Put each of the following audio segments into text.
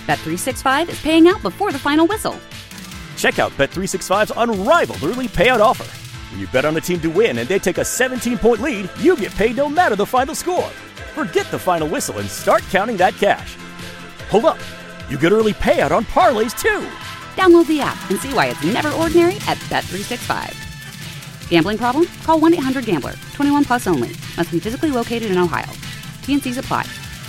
Bet365 is paying out before the final whistle. Check out Bet365's unrivaled early payout offer. When you bet on a team to win and they take a 17-point lead, you get paid no matter the final score. Forget the final whistle and start counting that cash. Hold up. You get early payout on parlays, too. Download the app and see why it's never ordinary at Bet365. Gambling problem? Call 1-800-GAMBLER. 21 plus only. Must be physically located in Ohio. T&Cs apply.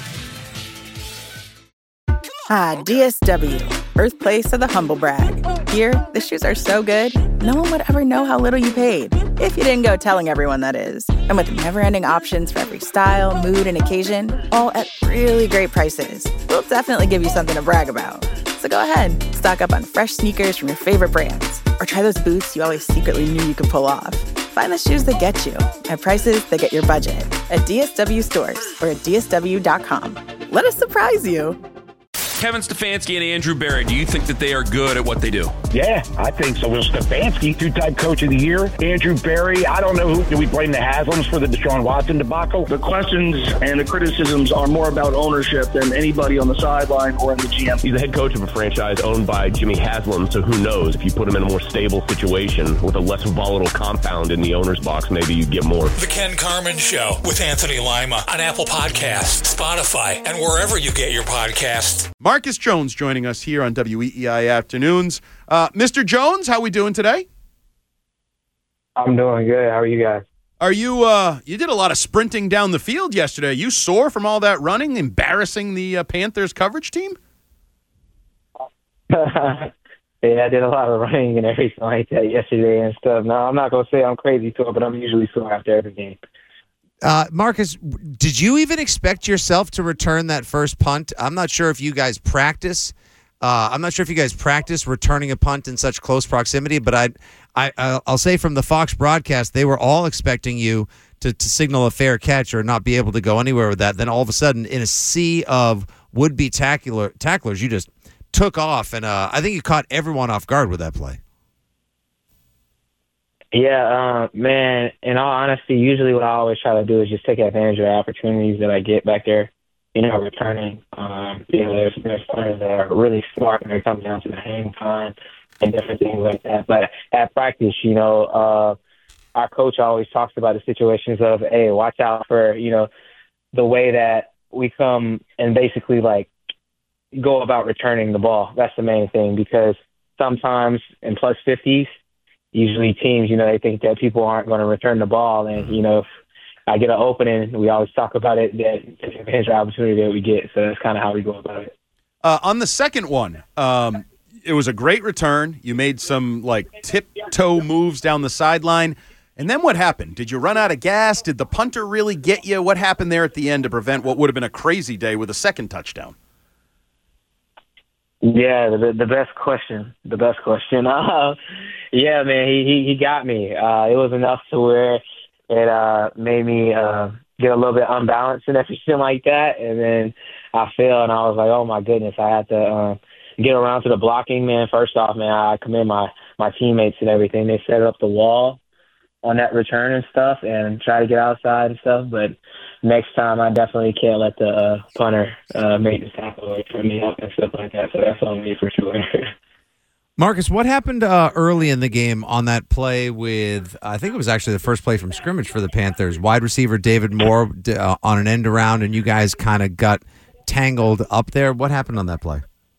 DSW, birthplace of the humble brag. Here, the shoes are so good, no one would ever know how little you paid. If you didn't go telling everyone, that is. And with never-ending options for every style, mood, and occasion, all at really great prices, we'll definitely give you something to brag about. So go ahead, stock up on fresh sneakers from your favorite brands, or try those boots you always secretly knew you could pull off. Find the shoes that get you at prices that get your budget at DSW stores or at DSW.com. Let us surprise you. Kevin Stefanski and Andrew Berry, do you think that they are good at what they do? Yeah, I think so. Well, Stefanski, two-time coach of the year. Andrew Berry, I don't know who. Do we blame the Haslams for the Deshaun Watson debacle? The questions and the criticisms are more about ownership than anybody on the sideline or in the GM. He's the head coach of a franchise owned by Jimmy Haslam, so who knows? If you put him in a more stable situation with a less volatile compound in the owner's box, maybe you'd get more. The Ken Carman Show with Anthony Lima on Apple Podcasts, Spotify, and wherever you get your podcasts. Marcus Jones joining us here on WEEI Afternoons. Mr. Jones, how we doing today? I'm doing good. How are you guys? Are you, you did a lot of sprinting down the field yesterday. Are you sore from all that running, embarrassing the Panthers coverage team? Yeah, I did a lot of running and everything like that yesterday and stuff. No, I'm not going to say I'm crazy sore, but I'm usually sore after every game. Marcus, did you even expect yourself to return that first punt? I'm not sure if you guys practice. Returning a punt in such close proximity, but I'll say from the Fox broadcast, they were all expecting you to signal a fair catch or not be able to go anywhere with that. Then all of a sudden, in a sea of would-be tacklers, you just took off, and I think you caught everyone off guard with that play. Yeah, man, in all honesty, usually what I always try to do is just take advantage of the opportunities that I get back there, returning. There's players that are really smart when it comes down to the hang time and different things like that. But at practice, our coach always talks about the situations of, hey, watch out for, the way that we come and basically, go about returning the ball. That's the main thing, because sometimes in plus 50s, usually teams, they think that people aren't going to return the ball. And, if I get an opening, we always talk about it, that take advantage of the opportunity that we get. So that's kind of how we go about it. On the second one, it was a great return. You made some, tiptoe moves down the sideline. And then what happened? Did you run out of gas? Did the punter really get you? What happened there at the end to prevent what would have been a crazy day with a second touchdown? Yeah, the best question. Yeah, man, he got me. It was enough to where it made me get a little bit unbalanced and everything like that. And then I fell, and I was like, oh, my goodness, I had to get around to the blocking, man. First off, man, I commend my teammates and everything. They set up the wall on that return and stuff and try to get outside and stuff. But next time, I definitely can't let the punter make the tackle or turn me up and stuff like that. So that's on me for sure. Marcus, what happened early in the game on that play with, I think it was actually the first play from scrimmage for the Panthers, wide receiver David Moore on an end around, and you guys kind of got tangled up there. What happened on that play?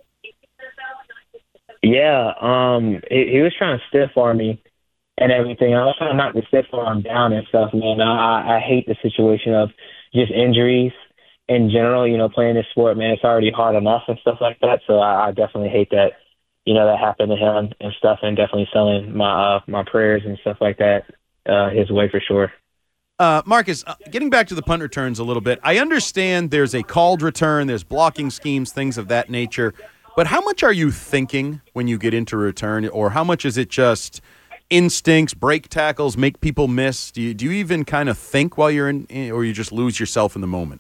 Yeah, he was trying to stiff arm me and everything. I was trying to knock the stiff arm down and stuff, man. I hate the situation of just injuries in general. Playing this sport, man, it's already hard enough and stuff like that. So I definitely hate that, that happened to him and stuff, and definitely selling my prayers and stuff like that his way for sure. Marcus, getting back to the punt returns a little bit, I understand there's a called return, there's blocking schemes, things of that nature. But how much are you thinking when you get into return, or how much is it just instincts, break tackles, make people miss? Do you even kind of think while you're in, or you just lose yourself in the moment?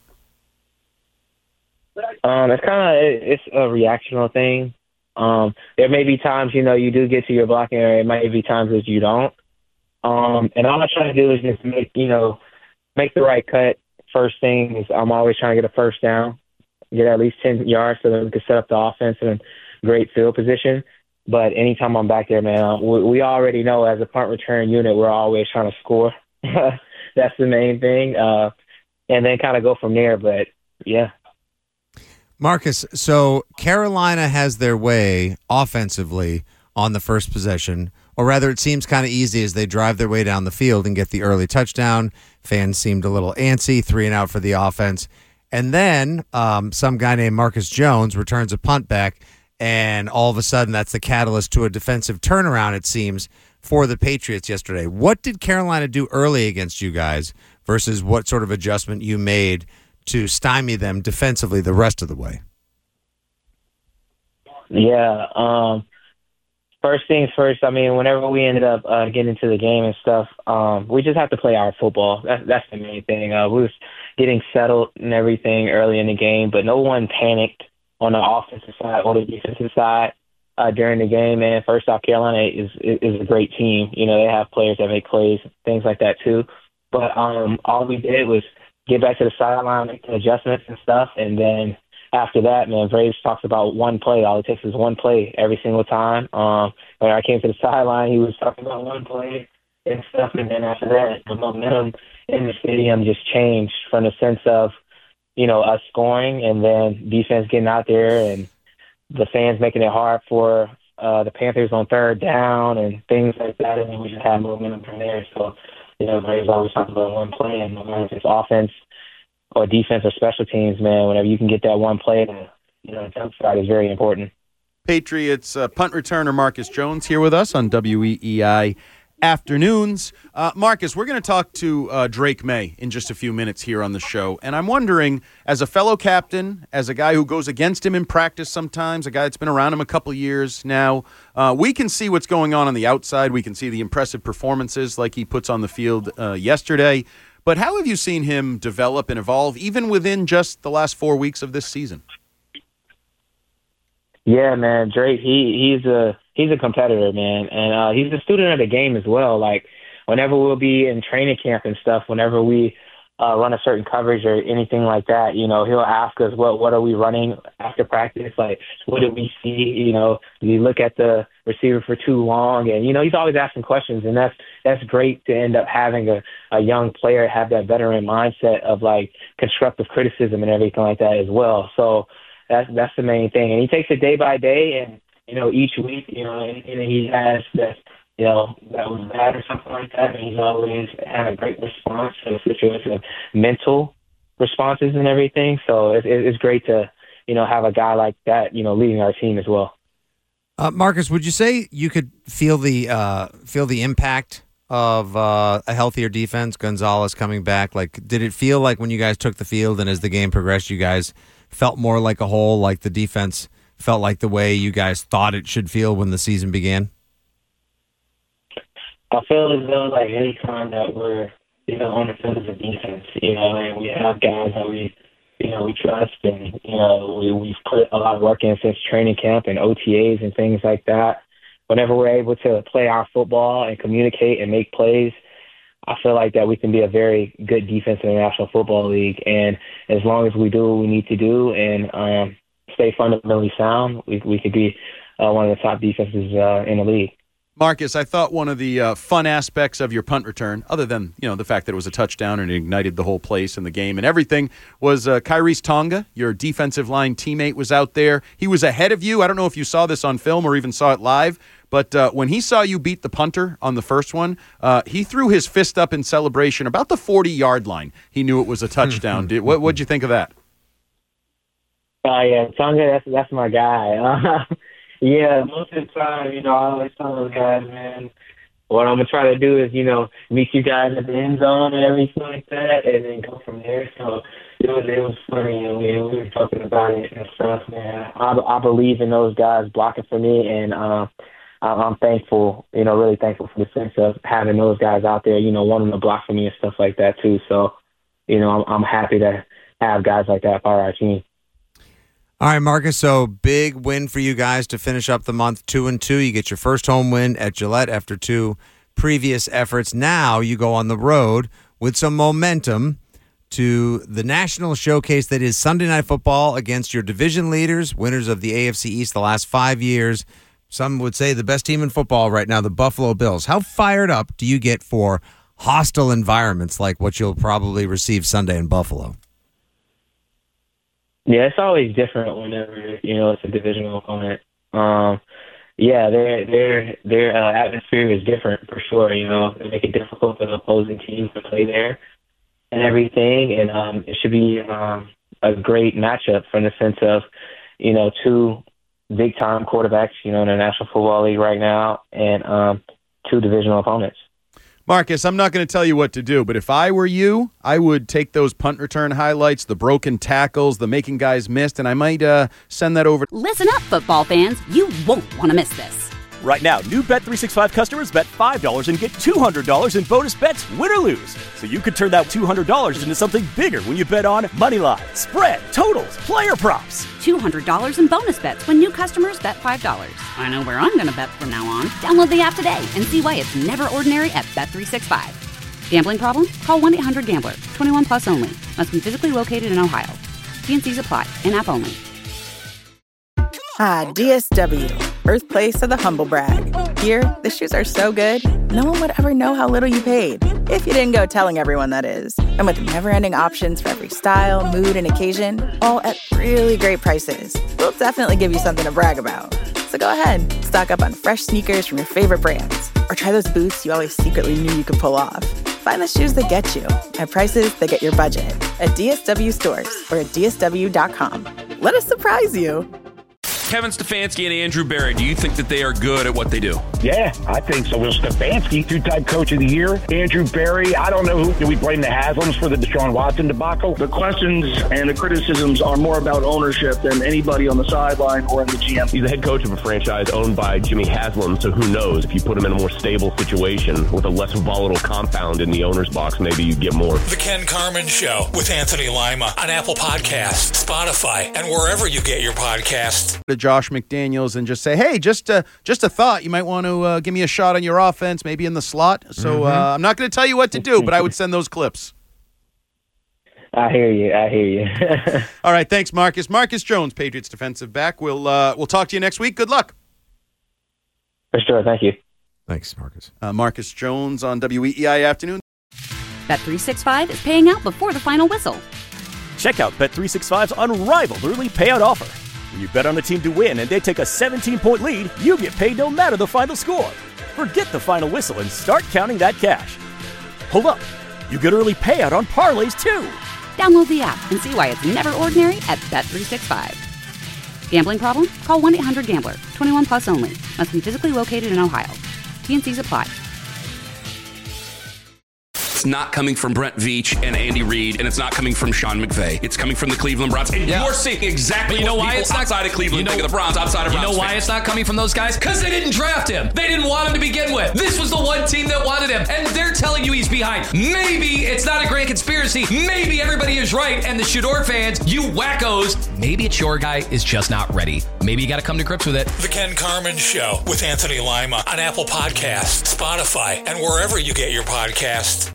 It's a reactional thing. There may be times, you do get to your blocking area. It might be times that you don't. And all I try to do is just make the right cut. First thing is I'm always trying to get a first down. get at least 10 yards so that we could set up the offense in great field position. But anytime I'm back there, man, we already know as a punt return unit, we're always trying to score. That's the main thing. And then kind of go from there. But, yeah. Marcus, so Carolina has their way offensively on the first possession, or rather it seems kind of easy as they drive their way down the field and get the early touchdown. Fans seemed a little antsy, 3-and-out for the offense. And then some guy named Marcus Jones returns a punt back, and all of a sudden that's the catalyst to a defensive turnaround, it seems, for the Patriots yesterday. What did Carolina do early against you guys versus what sort of adjustment you made to stymie them defensively the rest of the way? Yeah, first things first, I mean, whenever we ended up getting into the game and stuff, we just have to play our football. That's the main thing. We was getting settled and everything early in the game, but no one panicked on the offensive side or the defensive side during the game. And first off, Carolina is a great team. You know, they have players that make plays, things like that too. But all we did was get back to the sideline, make the adjustments and stuff, and then after that, man, Braves talks about one play. All it takes is one play every single time. When I came to the sideline, he was talking about one play and stuff, and then after that, the momentum in the stadium just changed from the sense of, you know, us scoring and then defense getting out there and the fans making it hard for the Panthers on third down and things like that, and then we just had momentum from there. So, you know, Braves always talk about one play, and no matter if it's offense or defense or special teams, man, whenever you can get that one play to, you know, jumpstart is very important. Patriots punt returner Marcus Jones here with us on WEEI Afternoons. Marcus, we're going to talk to Drake May in just a few minutes here on the show, and I'm wondering, as a fellow captain, as a guy who goes against him in practice sometimes, a guy that's been around him a couple years now, we can see what's going on the outside. We can see the impressive performances like he puts on the field yesterday. But how have you seen him develop and evolve, even within just the last 4 weeks of this season? Yeah, man, Drake, he's a competitor, man, and he's a student of the game as well. Like, whenever we'll be in training camp and stuff, whenever we run a certain coverage or anything like that, you know, he'll ask us, what are we running after practice? Like, what did we see? You know, did we look at the receiver for too long? And, you know, he's always asking questions, and that's great to end up having a young player have that veteran mindset of, like, constructive criticism and everything like that as well. So that's the main thing. And he takes it day by day, and, you know, each week, you know, and he has that, you know, that was bad or something like that, and he's always had a great response to the situation, mental responses and everything. So it's great to, you know, have a guy like that, you know, leading our team as well. Marcus, would you say you could feel the impact of a healthier defense, Gonzalez coming back? Like, did it feel like when you guys took the field and as the game progressed, you guys felt more like a whole, like the defense felt like the way you guys thought it should feel when the season began? I feel as though, like, any time that we're, you know, on the field as a defense, you know, and we have guys that we trust, and, you know, we've put a lot of work in since training camp and OTAs and things like that. Whenever we're able to play our football and communicate and make plays, I feel like that we can be a very good defense in the National Football League. And as long as we do what we need to do and stay fundamentally sound, we could be one of the top defenses in the league. Marcus, I thought one of the fun aspects of your punt return, other than, you know, the fact that it was a touchdown and it ignited the whole place and the game and everything, was Kyrie's Tonga, your defensive line teammate, was out there. He was ahead of you. I don't know if you saw this on film or even saw it live, but when he saw you beat the punter on the first one, he threw his fist up in celebration about the 40-yard line. He knew it was a touchdown. What'd you think of that? Yeah, Tonga, that's my guy. Yeah, most of the time, you know, I always tell those guys, man, what I'm going to try to do is, you know, meet you guys at the end zone and everything like that, and then go from there. So it was funny, and we were talking about it and stuff, man. I believe in those guys blocking for me, and I'm thankful, you know, really thankful for the sense of having those guys out there, you know, wanting to block for me and stuff like that, too. So, you know, I'm happy to have guys like that part of our team. All right, Marcus, so big win for you guys to finish up the month 2-2. You get your first home win at Gillette after 2 previous efforts. Now you go on the road with some momentum to the national showcase that is Sunday Night Football against your division leaders, winners of the AFC East the last 5 years. Some would say the best team in football right now, the Buffalo Bills. How fired up do you get for hostile environments like what you'll probably receive Sunday in Buffalo? Yeah, it's always different whenever, it's a divisional opponent. Their atmosphere is different for sure. They make it difficult for the opposing teams to play there and everything. And it should be a great matchup from the sense of, two big-time quarterbacks, in the National Football League right now, and two divisional opponents. Marcus, I'm not going to tell you what to do, but if I were you, I would take those punt return highlights, the broken tackles, the making guys missed, and I might send that over. Listen up, football fans. You won't want to miss this. Right now, new Bet365 customers bet $5 and get $200 in bonus bets, win or lose. So you could turn that $200 into something bigger when you bet on moneyline, spread, totals, player props. $200 in bonus bets when new customers bet $5. I know where I'm going to bet from now on. Download the app today and see why it's never ordinary at Bet365. Gambling problem? Call 1-800-GAMBLER. 21 plus only. Must be physically located in Ohio. T&Cs apply. In-app only. DSW, birthplace of the humble brag. Here, the shoes are so good, no one would ever know how little you paid. If you didn't go telling everyone, that is. And with never-ending options for every style, mood, and occasion, all at really great prices, we'll definitely give you something to brag about. So go ahead, stock up on fresh sneakers from your favorite brands, or try those boots you always secretly knew you could pull off. Find the shoes that get you at prices that get your budget at DSW stores or at DSW.com. Let us surprise you. Kevin Stefanski and Andrew Berry, do you think that they are good at what they do? Yeah, I think so. Will Stefanski, two-time coach of the year. Andrew Berry, I don't know who. Do we blame the Haslams for the Deshaun Watson debacle? The questions and the criticisms are more about ownership than anybody on the sideline or in the GM. He's the head coach of a franchise owned by Jimmy Haslam, so who knows? If you put him in a more stable situation with a less volatile compound in the owner's box, maybe you get more. The Ken Carman Show with Anthony Lima on Apple Podcasts, Spotify, and wherever you get your podcasts. Josh McDaniels and just say, hey, just a thought. You might want to give me a shot on your offense, maybe in the slot. So I'm not going to tell you what to do, but I would send those clips. I hear you. All right, thanks, Marcus. Marcus Jones, Patriots defensive back. We'll talk to you next week. Good luck. For sure. Thank you. Thanks, Marcus. Marcus Jones on WEEI Afternoon. Bet365 is paying out before the final whistle. Check out Bet365's unrivaled early payout offer. When you bet on a team to win and they take a 17-point lead, you get paid no matter the final score. Forget the final whistle and start counting that cash. Hold up. You get early payout on parlays, too. Download the app and see why it's never ordinary at Bet365. Gambling problem? Call 1-800-GAMBLER. 21 plus only. Must be physically located in Ohio. T&Cs apply. It's not coming from Brent Veach and Andy Reid, and it's not coming from Sean McVay. It's coming from the Cleveland Browns. And you're seeing exactly what people outside of Cleveland think of the Browns, outside of Browns. You know why it's not coming from those guys? Because they didn't draft him. They didn't want him to begin with. This was the one team that wanted him, and they're telling you he's behind. Maybe it's not a grand conspiracy. Maybe everybody is right, and the Shador fans, you wackos, maybe it's your guy is just not ready. Maybe you got to come to grips with it. The Ken Carman Show with Anthony Lima on Apple Podcasts, Spotify, and wherever you get your podcasts.